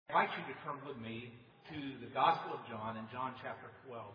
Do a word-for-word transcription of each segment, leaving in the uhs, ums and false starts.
I invite you to turn with me to the Gospel of John in John chapter twelve.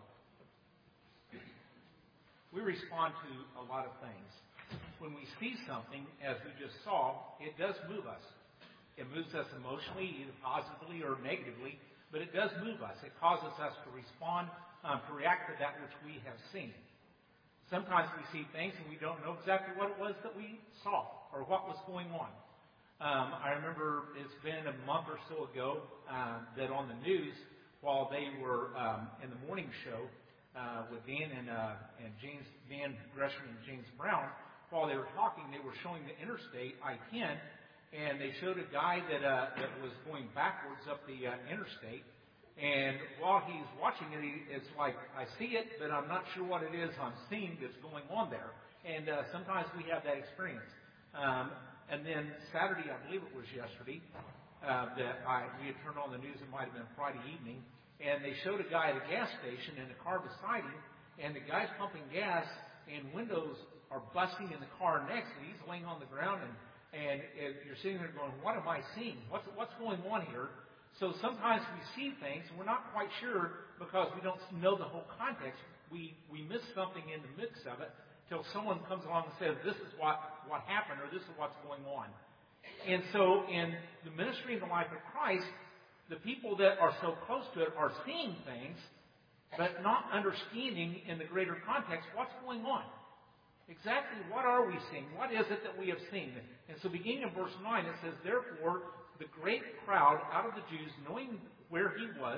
We respond to a lot of things. When we see something, as we just saw, it does move us. It moves us emotionally, either positively or negatively, but it does move us. It causes us to respond, um, to react to that which we have seen. Sometimes we see things and we don't know exactly what it was that we saw or what was going on. Um, I remember it's been a month or so ago uh, that on the news, while they were um, in the morning show uh, with Dan and uh, and James Dan Gresham and James Brown, while they were talking, they were showing the interstate I ten, and they showed a guy that uh, that was going backwards up the uh, interstate. And while he's watching it, he, it's like, I see it, but I'm not sure what it is I'm seeing that's going on there. And uh, sometimes we have that experience. Um, And then Saturday, I believe it was yesterday, uh, that I, we had turned on the news. It might have been Friday evening. And they showed a guy at a gas station in a car beside him. And the guy's pumping gas, and windows are busting in the car next to him. He's laying on the ground, and, and it, you're sitting there going, what am I seeing? What's, what's going on here? So sometimes we see things, and we're not quite sure because we don't know the whole context. We, we miss something in the mix of it, till someone comes along and says, this is what, what happened, or this is what's going on. And so in the ministry and the life of Christ, the people that are so close to it are seeing things, but not understanding in the greater context what's going on. Exactly what are we seeing? What is it that we have seen? And so beginning in verse nine, it says, therefore, the great crowd out of the Jews, knowing where he was,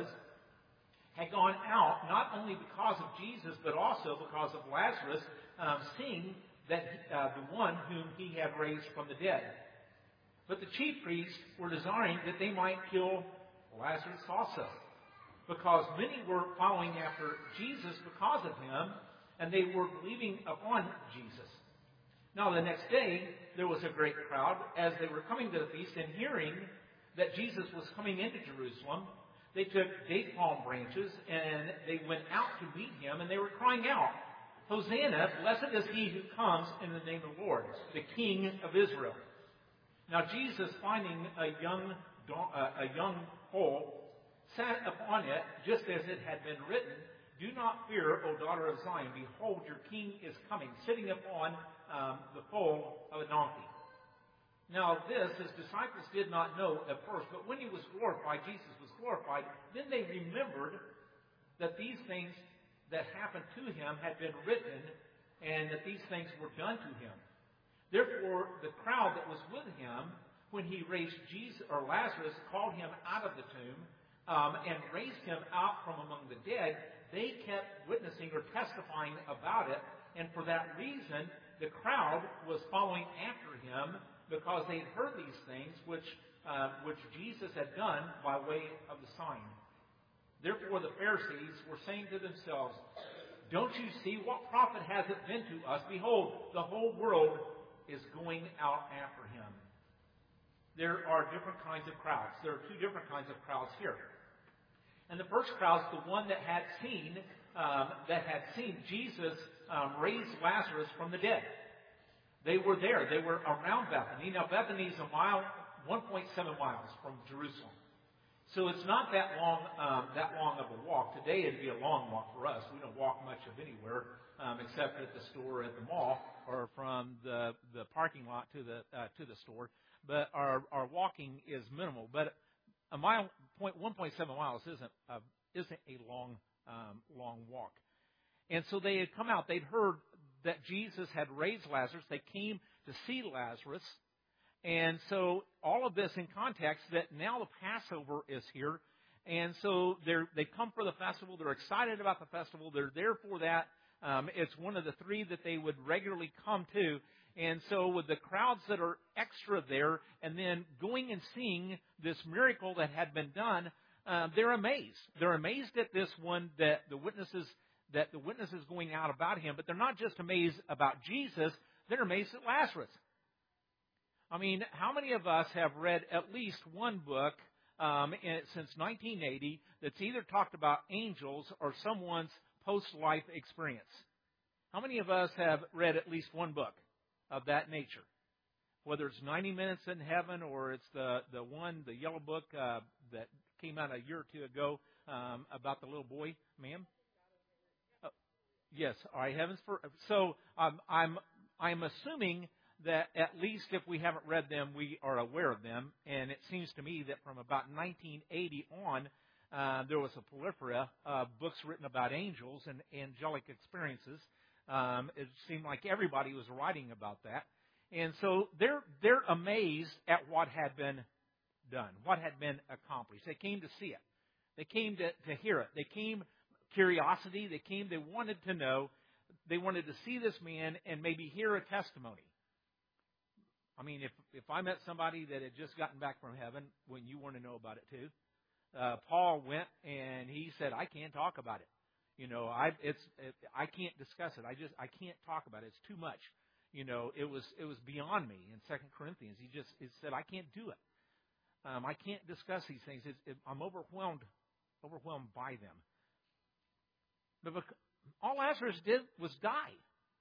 had gone out, not only because of Jesus, but also because of Lazarus, Um, seeing that uh, the one whom he had raised from the dead. But the chief priests were desiring that they might kill Lazarus also, because many were following after Jesus because of him, and they were believing upon Jesus. Now the next day there was a great crowd as they were coming to the feast, and hearing that Jesus was coming into Jerusalem, they took date palm branches and they went out to meet him, and they were crying out, Hosanna, blessed is he who comes in the name of the Lord, the King of Israel. Now Jesus, finding a young uh, a young foal, sat upon it, just as it had been written, do not fear, O daughter of Zion. Behold, your king is coming, sitting upon um, the foal of a donkey. Now this his disciples did not know at first, but when he was glorified, Jesus was glorified, then they remembered that these things that happened to him had been written, and that these things were done to him. Therefore, the crowd that was with him when he raised Jesus or Lazarus, called him out of the tomb, um, and raised him out from among the dead, they kept witnessing or testifying about it, and for that reason, the crowd was following after him because they had heard these things which uh, which Jesus had done by way of the sign. Therefore the Pharisees were saying to themselves, don't you see, what profit has it been to us? Behold, the whole world is going out after him. There are different kinds of crowds. There are two different kinds of crowds here. And the first crowd is the one that had seen um, that had seen Jesus um, raise Lazarus from the dead. They were there. They were around Bethany. Now Bethany is a mile, one point seven miles from Jerusalem. So it's not that long, um, that long of a walk. Today it'd be a long walk for us. We don't walk much of anywhere um, except at the store, at the mall, or from the the parking lot to the uh, to the store. But our our walking is minimal. But a mile, point one point seven miles isn't a, isn't a long um, long walk. And so they had come out. They'd heard that Jesus had raised Lazarus. They came to see Lazarus. And so all of this in context that now the Passover is here. And so they're, they come for the festival. They're excited about the festival. They're there for that. Um, it's one of the three that they would regularly come to. And so with the crowds that are extra there and then going and seeing this miracle that had been done, uh, they're amazed. They're amazed at this one that the witnesses that the witnesses going out about him. But they're not just amazed about Jesus. They're amazed at Lazarus. I mean, how many of us have read at least one book um, in, since nineteen eighty that's either talked about angels or someone's post-life experience? How many of us have read at least one book of that nature? Whether it's ninety minutes in Heaven or it's the, the one, the yellow book uh, that came out a year or two ago um, about the little boy, ma'am? Uh, yes. All right. Heavens for so um, I'm I'm assuming that at least if we haven't read them, we are aware of them. And it seems to me that from about nineteen eighty on, uh, there was a plethora of books written about angels and angelic experiences. Um, it seemed like everybody was writing about that. And so they're they're amazed at what had been done, what had been accomplished. They came to see it. They came to, to hear it. They came curiosity. They came, they wanted to know. They wanted to see this man and maybe hear a testimony. I mean, if if I met somebody that had just gotten back from heaven, wouldn't you want to know about it too? Uh, Paul went and he said, I can't talk about it. You know, I it's it, I can't discuss it. I just I can't talk about it. It's too much. You know, it was it was beyond me. In Second Corinthians, he just he said, I can't do it. Um, I can't discuss these things. It, it, I'm overwhelmed, overwhelmed by them. But bec- all Lazarus did was die,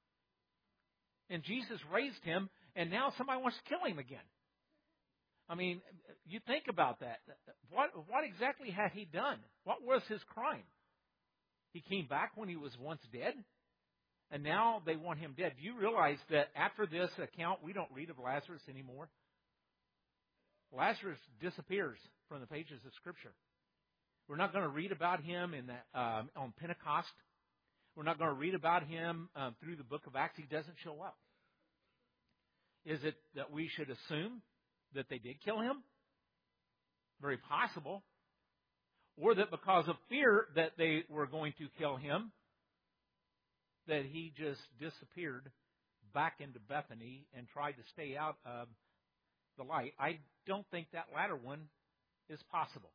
and Jesus raised him. And now somebody wants to kill him again. I mean, you think about that. What what exactly had he done? What was his crime? He came back when he was once dead, and now they want him dead. Do you realize that after this account, we don't read of Lazarus anymore? Lazarus disappears from the pages of Scripture. We're not going to read about him in that, um, on Pentecost. We're not going to read about him um, through the book of Acts. He doesn't show up. Is it that we should assume that they did kill him? Very possible. Or that because of fear that they were going to kill him, that he just disappeared back into Bethany and tried to stay out of the light. I don't think that latter one is possible.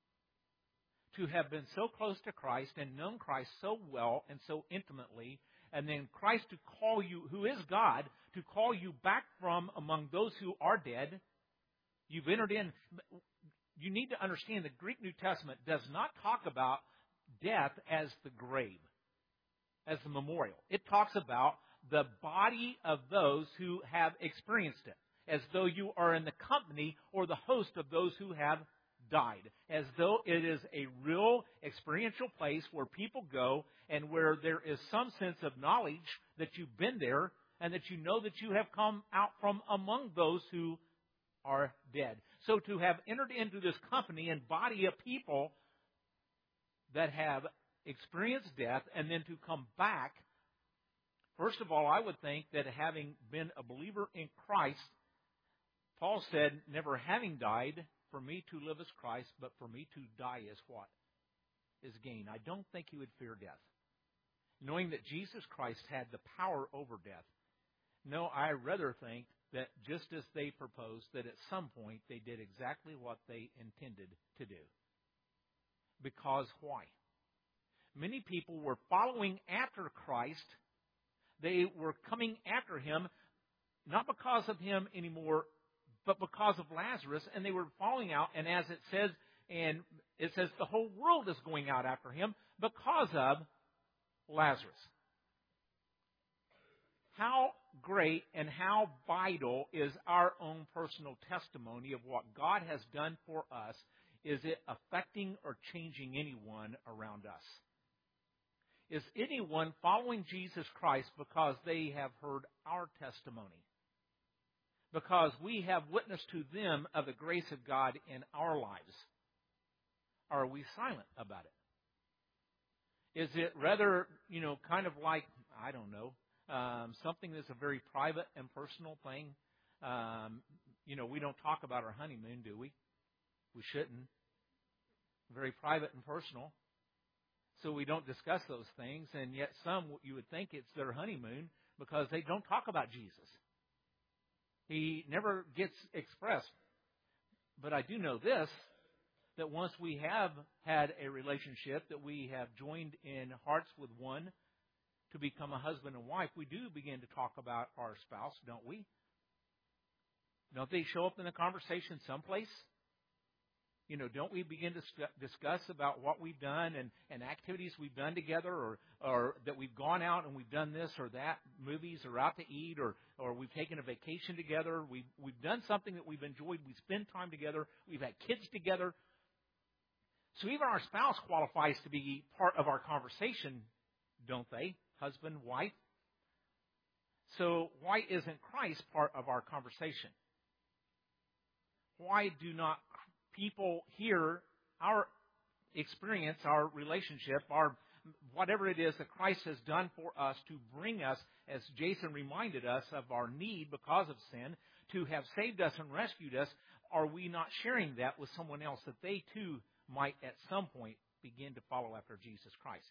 To have been so close to Christ and known Christ so well and so intimately, and then Christ to call you, who is God, to call you back from among those who are dead. You've entered in. You need to understand the Greek New Testament does not talk about death as the grave, as the memorial. It talks about the body of those who have experienced it, as though you are in the company or the host of those who have died, as though it is a real experiential place where people go and where there is some sense of knowledge that you've been there and that you know that you have come out from among those who are dead. So to have entered into this company and body of people that have experienced death and then to come back, first of all, I would think that having been a believer in Christ, Paul said, never having died, for me to live is Christ, but for me to die is what? Is gain. I don't think he would fear death. Knowing that Jesus Christ had the power over death. No, I rather think that just as they proposed, that at some point they did exactly what they intended to do. Because why? Many people were following after Christ. They were coming after him, not because of him anymore, but because of Lazarus, and they were following out, and as it says, and it says the whole world is going out after him because of Lazarus. How great and how vital is our own personal testimony of what God has done for us? Is it affecting or changing anyone around us? Is anyone following Jesus Christ because they have heard our testimony? Because we have witnessed to them of the grace of God in our lives? Or are we silent about it? Is it rather, you know, kind of like, I don't know, um, something that's a very private and personal thing? Um, you know, we don't talk about our honeymoon, do we? We shouldn't. Very private and personal. So we don't discuss those things, and yet some, you would think it's their honeymoon because they don't talk about Jesus. He never gets expressed. But I do know this, that once we have had a relationship, that we have joined in hearts with one to become a husband and wife, we do begin to talk about our spouse, don't we? Don't they show up in the conversation someplace? You know, don't we begin to discuss about what we've done and, and activities we've done together, or, or that we've gone out and we've done this or that, movies or out to eat, or, or we've taken a vacation together. We've, we've done something that we've enjoyed. We spend time together. We've had kids together. So even our spouse qualifies to be part of our conversation, don't they? Husband, wife. So why isn't Christ part of our conversation? Why do not people hear our experience, our relationship, our whatever it is that Christ has done for us to bring us, as Jason reminded us, of our need because of sin, to have saved us and rescued us? Are we not sharing that with someone else, that they too might at some point begin to follow after Jesus Christ?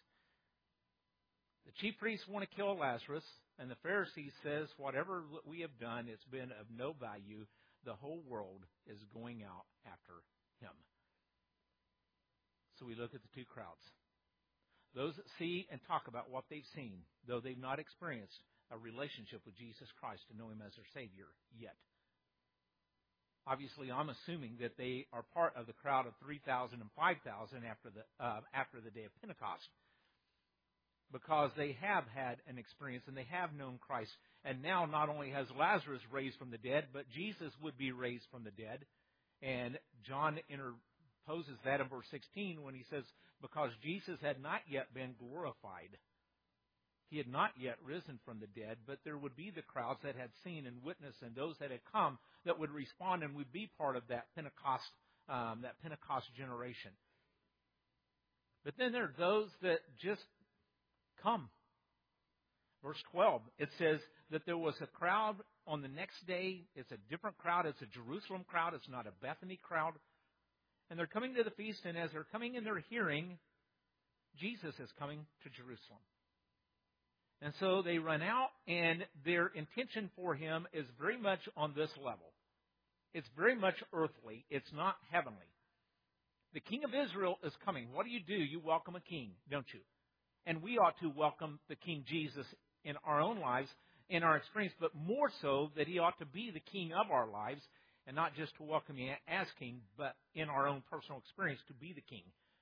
The chief priests want to kill Lazarus, and the Pharisees says, whatever we have done, it's been of no value. The whole world is going out after him. So we look at the two crowds. Those that see and talk about what they've seen, though they've not experienced a relationship with Jesus Christ to know him as their Savior yet. Obviously, I'm assuming that they are part of the crowd of three thousand and five thousand after the uh, after the day of Pentecost, because they have had an experience and they have known Christ. And now not only has Lazarus raised from the dead, but Jesus would be raised from the dead. And John interposes that in verse sixteen when he says, because Jesus had not yet been glorified. He had not yet risen from the dead, but there would be the crowds that had seen and witnessed, and those that had come that would respond and would be part of that Pentecost, um, that Pentecost generation. But then there are those that just come. Verse twelve, it says that there was a crowd on the next day. It's a different crowd. It's a Jerusalem crowd. It's not a Bethany crowd. And they're coming to the feast, and as they're coming and they're hearing, Jesus is coming to Jerusalem. And so they run out, and their intention for him is very much on this level. It's very much earthly. It's not heavenly. The King of Israel is coming. What do you do? You welcome a king, don't you? And we ought to welcome the King Jesus in our own lives, in our experience, but more so that he ought to be the king of our lives, and not just to welcome him as king, but in our own personal experience to be the king.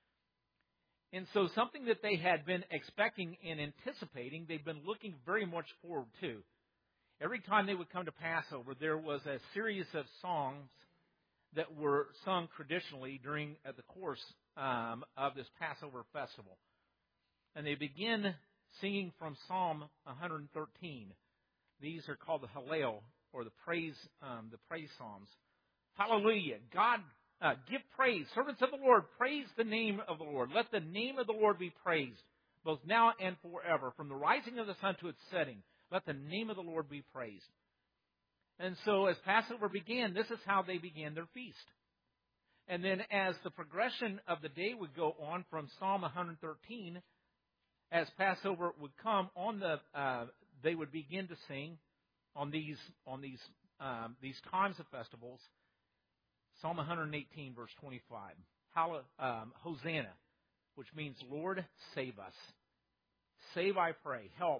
And so something that they had been expecting and anticipating, they've been looking very much forward to. Every time they would come to Passover, there was a series of songs that were sung traditionally during uh, the course um, of this Passover festival. And they begin singing from Psalm one thirteen. These are called the Hallel, or the praise, um, the praise psalms. Hallelujah! God, uh, give praise, servants of the Lord, praise the name of the Lord. Let the name of the Lord be praised, both now and forever. From the rising of the sun to its setting, let the name of the Lord be praised. And so, as Passover began, this is how they began their feast. And then, as the progression of the day would go on from Psalm one thirteen, as Passover would come on the, uh, they would begin to sing on these on these um, these times of festivals. Psalm one eighteen, verse twenty-five. Hall- um, Hosanna, which means Lord, save us. Save, I pray. Help.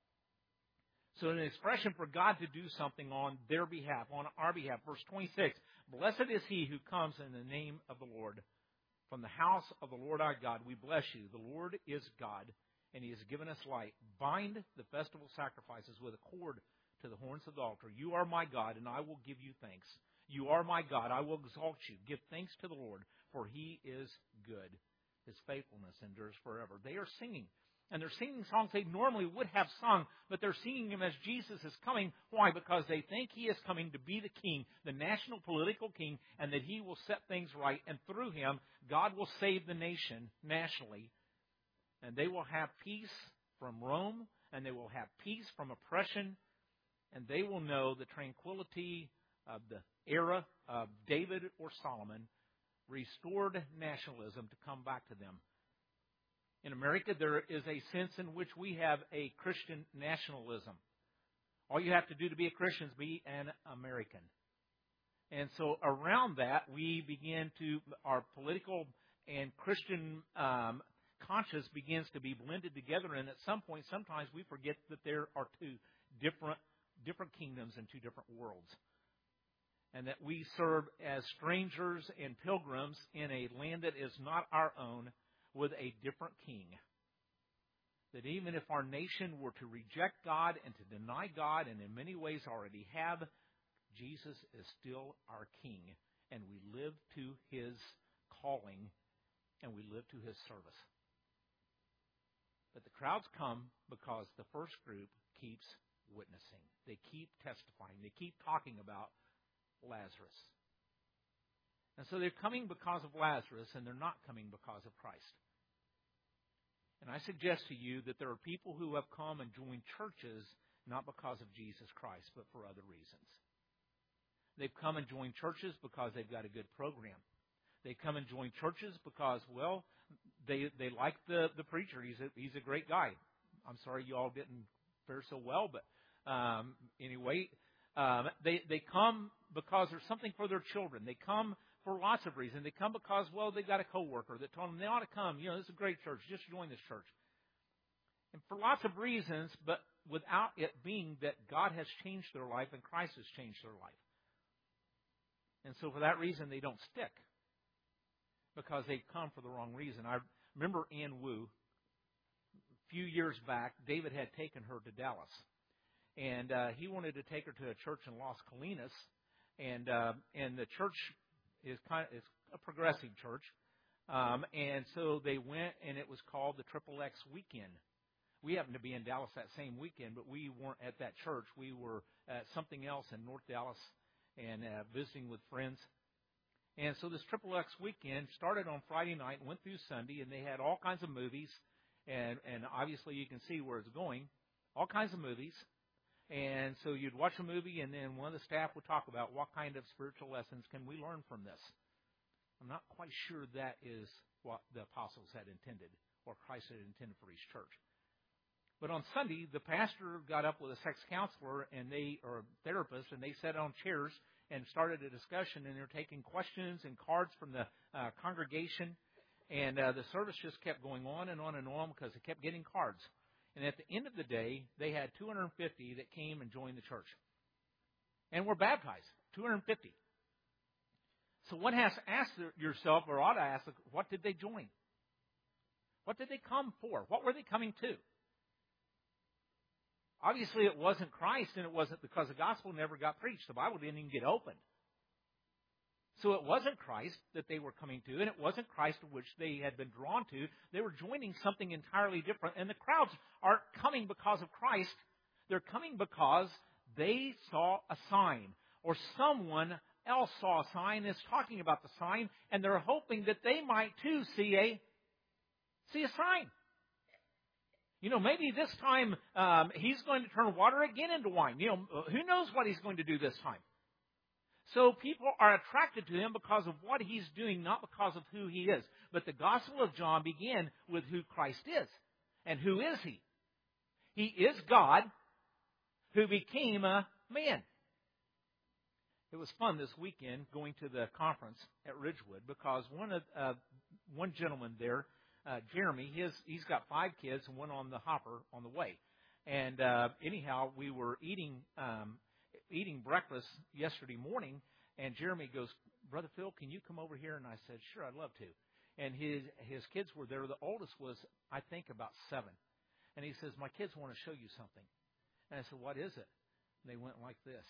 So an expression for God to do something on their behalf, on our behalf. Verse twenty-six. Blessed is he who comes in the name of the Lord. From the house of the Lord our God, we bless you. The Lord is God, and he has given us light. Bind the festival sacrifices with a cord to the horns of the altar. You are my God, and I will give you thanks. You are my God, I will exalt you. Give thanks to the Lord, for he is good. His faithfulness endures forever. They are singing, and they're singing songs they normally would have sung, but they're singing them as Jesus is coming. Why? Because they think he is coming to be the king, the national political king, and that he will set things right, and through him, God will save the nation nationally. And they will have peace from Rome, and they will have peace from oppression, and they will know the tranquility of the era of David or Solomon, restored nationalism to come back to them. In America, there is a sense in which we have a Christian nationalism. All you have to do to be a Christian is be an American. And so around that, we begin to, our political and Christian um, conscience begins to be blended together, and at some point, sometimes we forget that there are two different different kingdoms and two different worlds, and that we serve as strangers and pilgrims in a land that is not our own with a different king. That even if our nation were to reject God and to deny God, and in many ways already have, Jesus is still our king, and we live to his calling and we live to his service. But the crowds come because the first group keeps witnessing. They keep testifying. They keep talking about Lazarus. And so they're coming because of Lazarus, and they're not coming because of Christ. And I suggest to you that there are people who have come and joined churches not because of Jesus Christ, but for other reasons. They've come and joined churches because they've got a good program. They come and join churches because, well, they they like the, the preacher. He's a, he's a great guy. I'm sorry you all didn't fare so well, but um, anyway, um, they, they come because there's something for their children. They come for lots of reasons. They come because, well, they've got a coworker that told them they ought to come. You know, this is a great church. Just join this church. And for lots of reasons, but without it being that God has changed their life and Christ has changed their life. And so for that reason, they don't stick. Because they've come for the wrong reason. I remember Ann Wu, a few years back, David had taken her to Dallas. And uh, he wanted to take her to a church in Las Colinas. And uh, and the church is kind of is a progressive church. Um, and so they went, and it was called the Triple X Weekend. We happened to be in Dallas that same weekend, but we weren't at that church. We were at something else in North Dallas and uh, visiting with friends. And so this Triple X Weekend started on Friday night and went through Sunday, and they had all kinds of movies. And, and obviously you can see where it's going. All kinds of movies. And so you'd watch a movie, and then one of the staff would talk about what kind of spiritual lessons can we learn from this. I'm not quite sure that is what the apostles had intended or Christ had intended for his church. But on Sunday, the pastor got up with a sex counselor and they or a therapist, and they sat on chairs and started a discussion, and they're taking questions and cards from the uh, congregation. And uh, the service just kept going on and on and on because they kept getting cards. And at the end of the day, they had two hundred fifty that came and joined the church. And were baptized, two hundred fifty. So one has to ask yourself, or ought to ask, what did they join? What did they come for? What were they coming to? Obviously, it wasn't Christ, and it wasn't because the gospel never got preached. The Bible didn't even get opened. So it wasn't Christ that they were coming to, and it wasn't Christ to which they had been drawn to. They were joining something entirely different. And the crowds aren't coming because of Christ. They're coming because they saw a sign, or someone else saw a sign, is talking about the sign, and they're hoping that they might too see a see a sign. You know, maybe this time um, he's going to turn water again into wine. You know, who knows what he's going to do this time? So people are attracted to him because of what he's doing, not because of who he is. But the Gospel of John began with who Christ is. And who is he? He is God who became a man. It was fun this weekend going to the conference at Ridgewood because one of uh, one gentleman there, Uh, Jeremy, his, he's got five kids and one on the hopper on the way. And uh, anyhow, we were eating um, eating breakfast yesterday morning, and Jeremy goes, "Brother Phil, can you come over here?" And I said, "Sure, I'd love to." And his his kids were there. The oldest was, I think, about seven. And he says, "My kids want to show you something." And I said, "What is it?" And they went like this.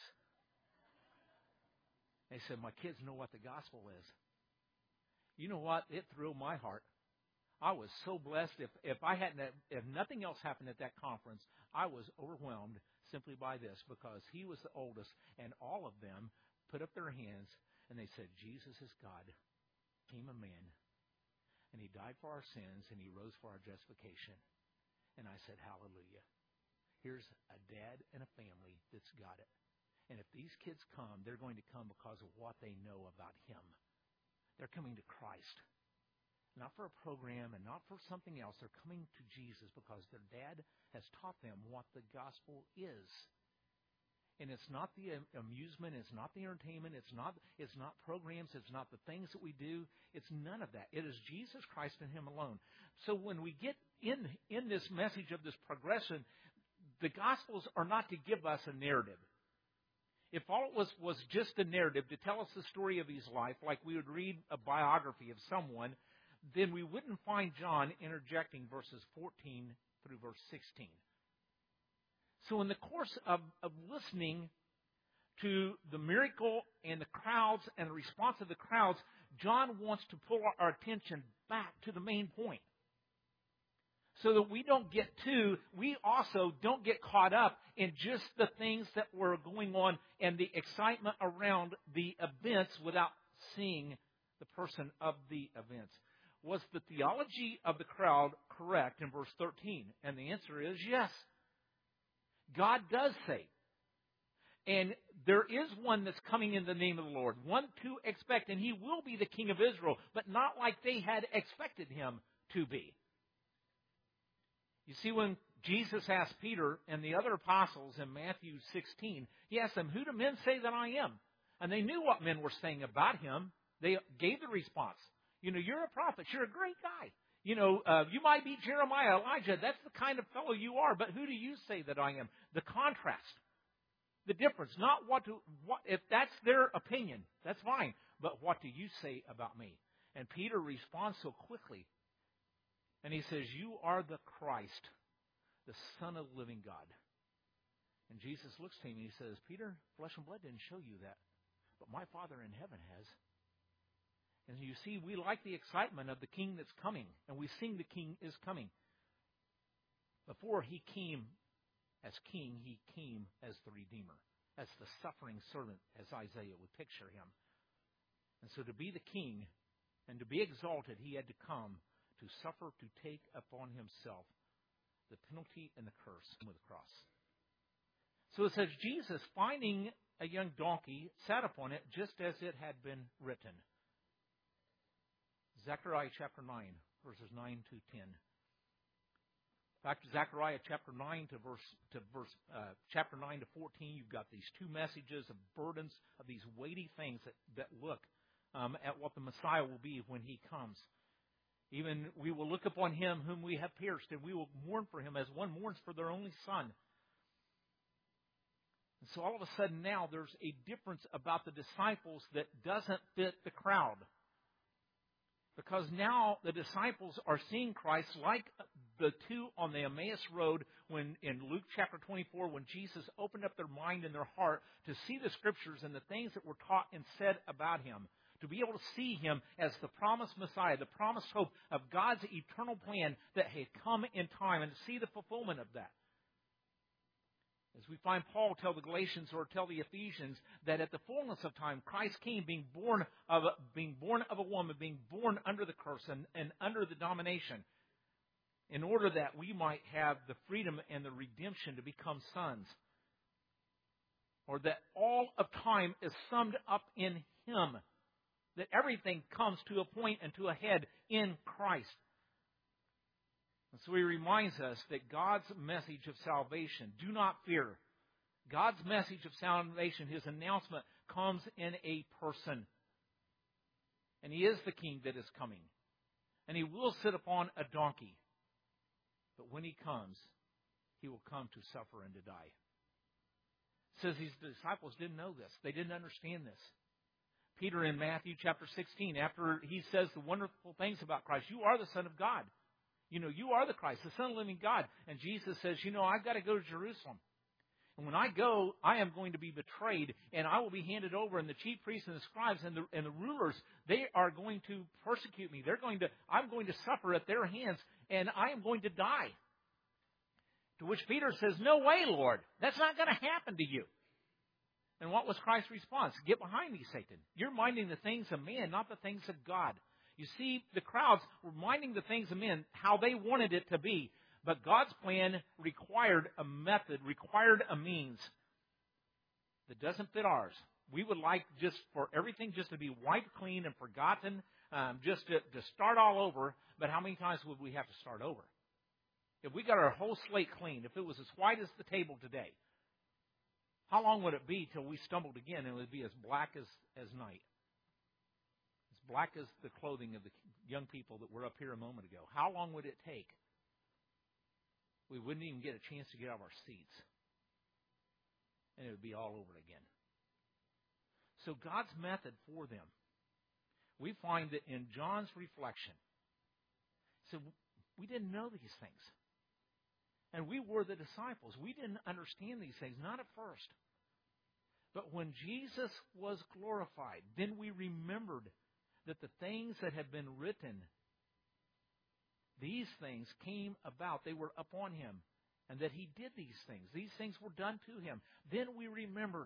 They said, "My kids know what the gospel is." You know what? It thrilled my heart. I was so blessed. If if I hadn't, if nothing else happened at that conference, I was overwhelmed simply by this because he was the oldest, and all of them put up their hands and they said, "Jesus is God, became a man, and he died for our sins, and he rose for our justification." And I said, "Hallelujah! Here's a dad and a family that's got it." And if these kids come, they're going to come because of what they know about him. They're coming to Christ. Not for a program and not for something else. They're coming to Jesus because their dad has taught them what the gospel is. And it's not the amusement, it's not the entertainment, it's not it's not programs, it's not the things that we do. It's none of that. It is Jesus Christ and him alone. So when we get in in this message of this progression, the gospels are not to give us a narrative. If all it was was just a narrative to tell us the story of his life, like we would read a biography of someone, then we wouldn't find John interjecting verses fourteen through verse sixteen. So in the course of, of listening to the miracle and the crowds and the response of the crowds, John wants to pull our attention back to the main point. So that we don't get too, we also don't get caught up in just the things that were going on and the excitement around the events without seeing the person of the events. Was the theology of the crowd correct in verse thirteen? And the answer is yes. God does save. And there is one that's coming in the name of the Lord, one to expect, and he will be the King of Israel, but not like they had expected him to be. You see, when Jesus asked Peter and the other apostles in Matthew sixteen, he asked them, who do men say that I am? And they knew what men were saying about him. They gave the response. You know, you're a prophet. You're a great guy. You know, uh, you might be Jeremiah, Elijah. That's the kind of fellow you are. But who do you say that I am? The contrast. The difference. Not what to, what, if that's their opinion, that's fine. But what do you say about me? And Peter responds so quickly. And he says, you are the Christ, the Son of the living God. And Jesus looks to him and he says, Peter, flesh and blood didn't show you that, but my Father in heaven has. And you see, we like the excitement of the King that's coming, and we sing the King is coming. Before he came as King, he came as the Redeemer, as the suffering servant, as Isaiah would picture him. And so to be the King and to be exalted, he had to come to suffer, to take upon himself the penalty and the curse with the cross. So it says, Jesus, finding a young donkey, sat upon it just as it had been written. Zechariah chapter nine, verses nine to ten. Back to Zechariah chapter nine to verse to verse uh, chapter nine to fourteen. You've got these two messages of burdens of these weighty things that that look um, at what the Messiah will be when he comes. Even we will look upon him whom we have pierced, and we will mourn for him as one mourns for their only son. And so all of a sudden now there's a difference about the disciples that doesn't fit the crowd. Because now the disciples are seeing Christ like the two on the Emmaus Road when in Luke chapter twenty-four, when Jesus opened up their mind and their heart to see the Scriptures and the things that were taught and said about him. To be able to see him as the promised Messiah, the promised hope of God's eternal plan that had come in time, and to see the fulfillment of that. As we find Paul tell the Galatians or tell the Ephesians that at the fullness of time, Christ came being born of a, being born of a woman, being born under the curse and, and under the domination, in order that we might have the freedom and the redemption to become sons. Or that all of time is summed up in him. That everything comes to a point and to a head in Christ. And so he reminds us that God's message of salvation, do not fear. God's message of salvation, his announcement, comes in a person. And he is the King that is coming. And he will sit upon a donkey. But when he comes, he will come to suffer and to die. It says these disciples didn't know this. They didn't understand this. Peter in Matthew chapter sixteen, after he says the wonderful things about Christ, you are the Son of God. You know, you are the Christ, the Son of the living God. And Jesus says, you know, I've got to go to Jerusalem. And when I go, I am going to be betrayed, and I will be handed over, and the chief priests and the scribes and the, and the rulers, they are going to persecute me. They're going to, I'm going to suffer at their hands, and I am going to die. To which Peter says, no way, Lord. That's not going to happen to you. And what was Christ's response? Get behind me, Satan. You're minding the things of man, not the things of God. You see, the crowds were minding the things of men, how they wanted it to be. But God's plan required a method, required a means that doesn't fit ours. We would like just for everything just to be wiped clean and forgotten, um, just to, to start all over. But how many times would we have to start over? If we got our whole slate clean, if it was as white as the table today, how long would it be till we stumbled again and it would be as black as, as night? As black as the clothing of the young people that were up here a moment ago. How long would it take? We wouldn't even get a chance to get out of our seats. And it would be all over again. So God's method for them, we find that in John's reflection, so we didn't know these things. And we were the disciples. We didn't understand these things, not at first. But when Jesus was glorified, then we remembered that the things that had been written, these things came about. They were upon him, and that he did these things. These things were done to him. Then we remembered.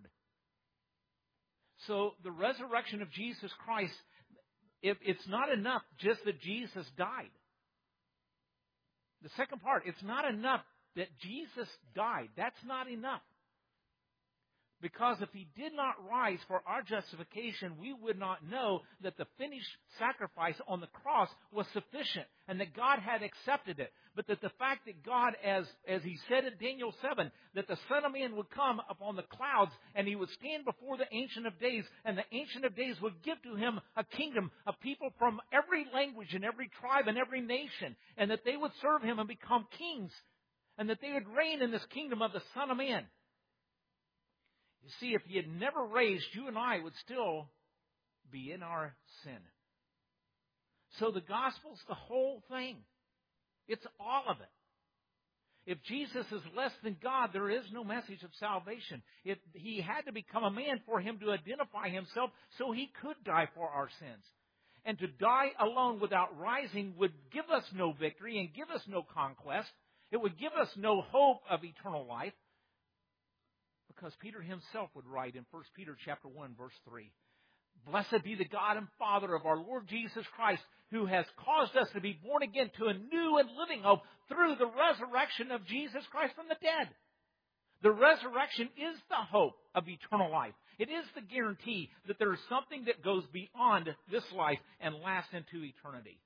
So the resurrection of Jesus Christ, if it's not enough just that Jesus died. The second part, it's not enough that Jesus died. That's not enough. Because if he did not rise for our justification, we would not know that the finished sacrifice on the cross was sufficient and that God had accepted it. But that the fact that God, as, as he said in Daniel seven, that the Son of Man would come upon the clouds and he would stand before the Ancient of Days, and the Ancient of Days would give to him a kingdom of people from every language and every tribe and every nation, and that they would serve him and become kings, and that they would reign in this kingdom of the Son of Man. You see, if he had never raised, you and I would still be in our sin. So the gospel's the whole thing. It's all of it. If Jesus is less than God, there is no message of salvation. If he had to become a man for him to identify himself so he could die for our sins. And to die alone without rising would give us no victory and give us no conquest. It would give us no hope of eternal life. Because Peter himself would write in First Peter chapter one, verse three, "Blessed be the God and Father of our Lord Jesus Christ, who has caused us to be born again to a new and living hope through the resurrection of Jesus Christ from the dead." The resurrection is the hope of eternal life. It is the guarantee that there is something that goes beyond this life and lasts into eternity.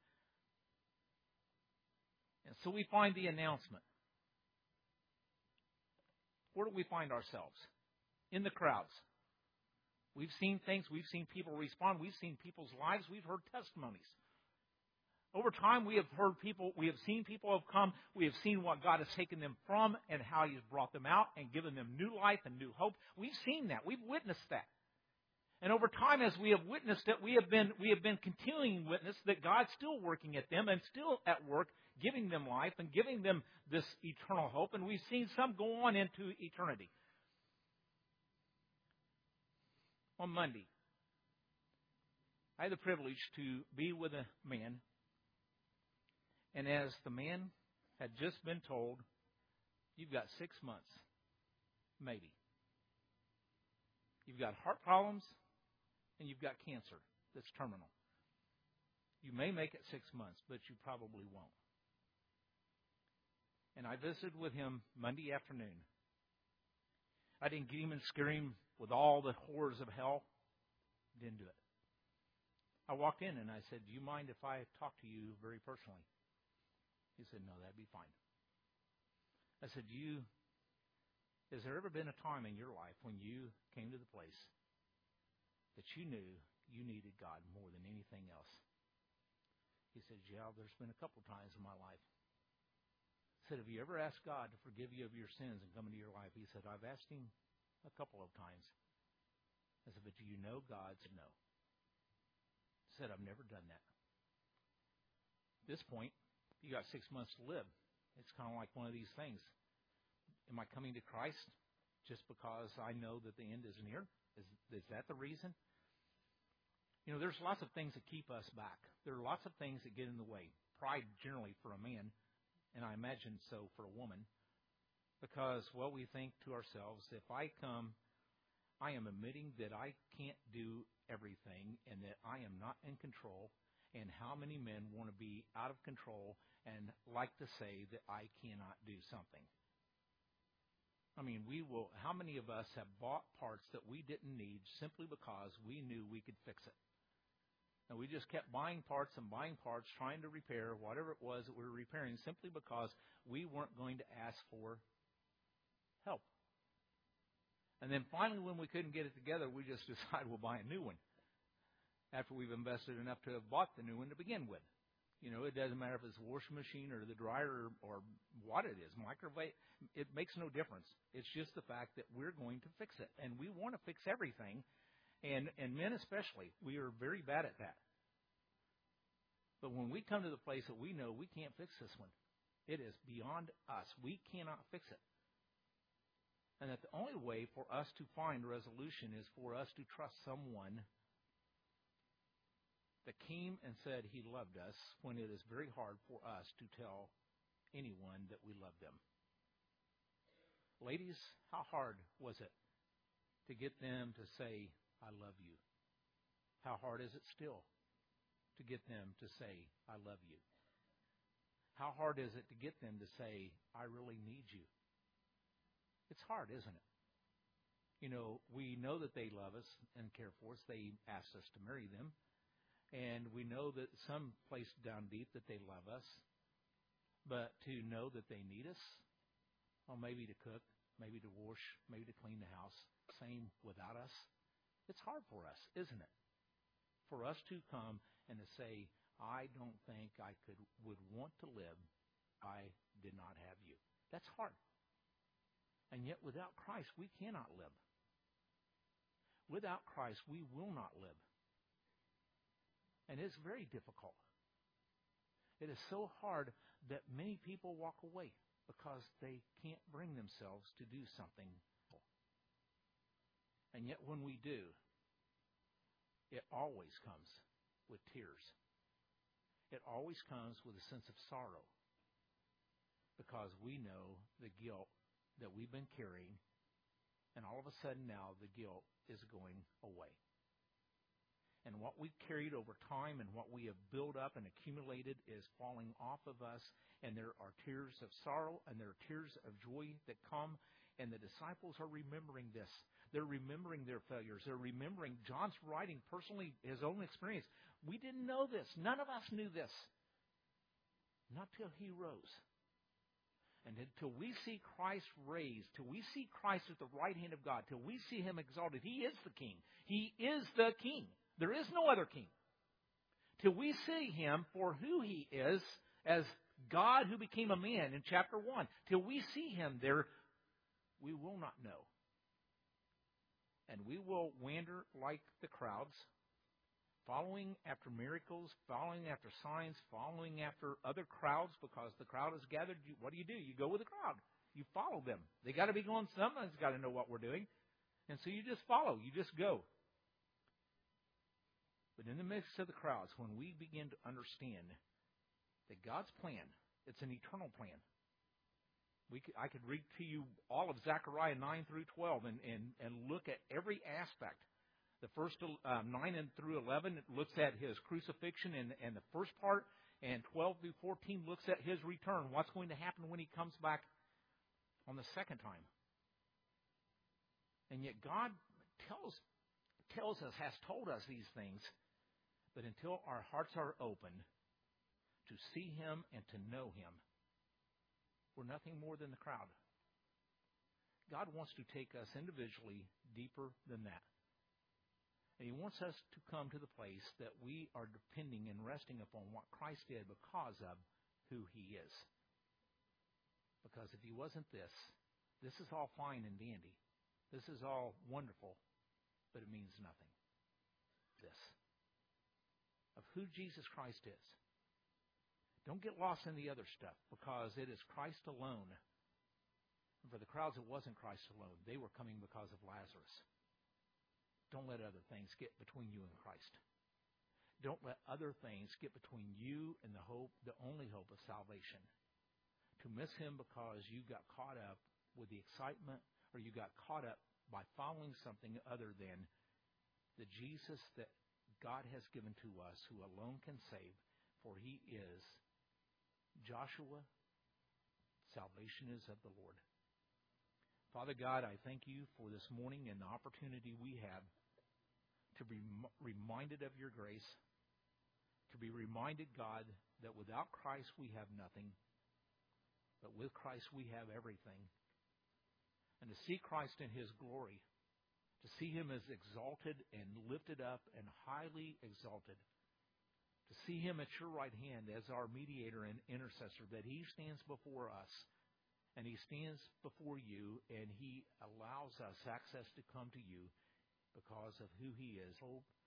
And so we find the announcement. Where do we find ourselves? In the crowds. We've seen things. We've seen people respond. We've seen people's lives. We've heard testimonies. Over time, we have heard people, we have seen people have come. We have seen what God has taken them from and how He has brought them out and given them new life and new hope. We've seen that. We've witnessed that. And over time, as we have witnessed it, we have been we have been continuing witness that God's still working at them and still at work, giving them life and giving them this eternal hope. And we've seen some go on into eternity. On Monday, I had the privilege to be with a man. And as the man had just been told, you've got six months, maybe. You've got heart problems, and you've got cancer that's terminal. You may make it six months, but you probably won't. And I visited with him Monday afternoon. I didn't get him and scare him with all the horrors of hell. Didn't do it. I walked in and I said, "Do you mind if I talk to you very personally?" He said, "No, that'd be fine." I said, "You, has there ever been a time in your life when you came to the place that you knew you needed God more than anything else?" He said, "Yeah, there's been a couple times in my life." I said, "Have you ever asked God to forgive you of your sins and come into your life?" He said, "I've asked Him a couple of times." I said, "But do you know God?" He said, "No." I said, "I've never done that." At this point, you got six months to live. It's kind of like one of these things. Am I coming to Christ just because I know that the end is near? Is, is that the reason? You know, there's lots of things that keep us back. There are lots of things that get in the way. Pride generally for a man, and I imagine so for a woman. Because, well, we think to ourselves, if I come, I am admitting that I can't do everything and that I am not in control. And how many men want to be out of control and like to say that I cannot do something? I mean, we will. How many of us have bought parts that we didn't need simply because we knew we could fix it? And we just kept buying parts and buying parts, trying to repair whatever it was that we were repairing simply because we weren't going to ask for help. And then finally, when we couldn't get it together, we just decided we'll buy a new one after we've invested enough to have bought the new one to begin with. You know, it doesn't matter if it's the washing machine or the dryer or, or what it is, microwave. It makes no difference. It's just the fact that we're going to fix it. And we want to fix everything. And, and men especially, we are very bad at that. But when we come to the place that we know we can't fix this one, it is beyond us. We cannot fix it. And that the only way for us to find resolution is for us to trust someone that came and said he loved us when it is very hard for us to tell anyone that we love them. Ladies, how hard was it to get them to say, I love you? How hard is it still to get them to say, I love you? How hard is it to get them to say, I really need you? It's hard, isn't it? You know, we know that they love us and care for us. They asked us to marry them. And we know that some place down deep that they love us. But to know that they need us, or maybe to cook, maybe to wash, maybe to clean the house, same without us, it's hard for us, isn't it? For us to come and to say, I don't think I could would want to live if I did not have you. That's hard. And yet without Christ, we cannot live. Without Christ, we will not live. And it's very difficult. It is so hard that many people walk away because they can't bring themselves to do something. And yet when we do, it always comes with tears. It always comes with a sense of sorrow because we know the guilt that we've been carrying, and all of a sudden now the guilt is going away. And what we've carried over time and what we have built up and accumulated is falling off of us, and there are tears of sorrow and there are tears of joy that come, and the disciples are remembering this. They're remembering their failures. They're remembering John's writing personally his own experience. We didn't know this. None of us knew this. Not till he rose. And until we see Christ raised, till we see Christ at the right hand of God, till we see him exalted, he is the king. He is the king. There is no other king. Till we see him for who he is, as God who became a man in chapter one, till we see him there, we will not know. And we will wander like the crowds, following after miracles, following after signs, following after other crowds, because the crowd is gathered. What do you do? You go with the crowd. You follow them. They got to be going. Someone's got to know what we're doing. And so you just follow. You just go. But in the midst of the crowds, when we begin to understand that God's plan, it's an eternal plan. We could, I could read to you all of Zechariah nine through twelve and, and, and look at every aspect. The first uh, nine and through eleven looks at his crucifixion and, and the first part, and twelve through fourteen looks at his return. What's going to happen when he comes back on the second time? And yet God tells tells us, has told us these things, but until our hearts are open to see him and to know him, we're nothing more than the crowd. God wants to take us individually deeper than that. And he wants us to come to the place that we are depending and resting upon what Christ did because of who he is. Because if he wasn't this, this is all fine and dandy. This is all wonderful, but it means nothing. This. Of who Jesus Christ is. Don't get lost in the other stuff, because it is Christ alone. And for the crowds, it wasn't Christ alone. They were coming because of Lazarus. Don't let other things get between you and Christ. Don't let other things get between you and the hope, the only hope of salvation. To miss him because you got caught up with the excitement, or you got caught up by following something other than the Jesus that God has given to us, who alone can save, for he is Joshua. Salvation is of the Lord. Father God, I thank you for this morning and the opportunity we have to be reminded of your grace, to be reminded, God, that without Christ we have nothing, but with Christ we have everything. And to see Christ in his glory, to see him as exalted and lifted up and highly exalted, to see him at your right hand as our mediator and intercessor, that he stands before us and he stands before you and he allows us access to come to you because of who he is. Hope